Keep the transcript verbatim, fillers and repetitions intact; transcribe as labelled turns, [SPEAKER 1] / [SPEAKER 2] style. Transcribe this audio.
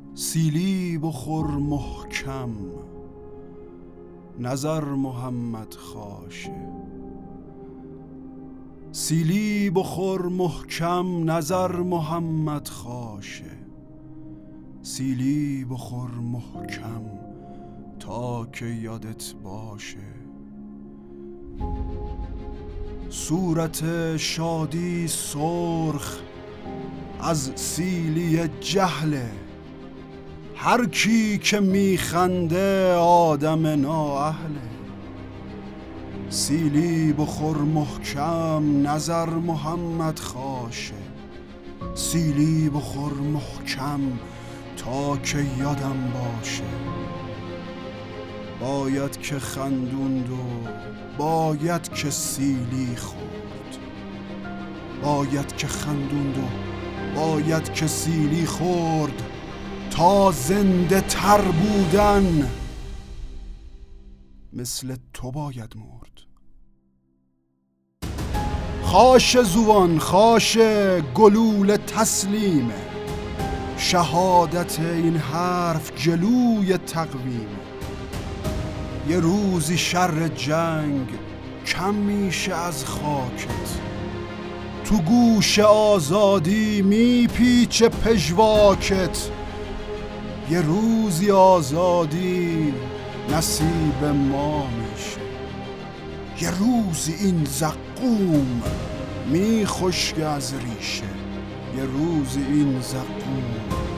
[SPEAKER 1] سیلی بخور محکم نظر محمد خاشه. سیلی بخور محکم نظر محمد خاشه. سیلی بخور محکم تا که یادت باشه. صورت شادی سرخ از سیلی جهله. هر کی که میخنده آدم نااهله. سیلی بخور محکم نظر محمد خاشه. سیلی بخور محکم تا که یادم باشه. باید که خندوند و باید که سیلی خورد. باید که خندوند و باید که سیلی خورد. تا زنده تر بودن مثل تو باید مرد. خاش زوان خاش گلول تسلیمه. شهادت این حرف جلوی تقویمه. یه روزی شر جنگ کم میشه از خاکت. تو گوش آزادی میپیچه پژواکت. یه روزی آزادی نصیب ما میشه. یه روزی این زقوم میخشک از ریشه. یه روزی این زقوم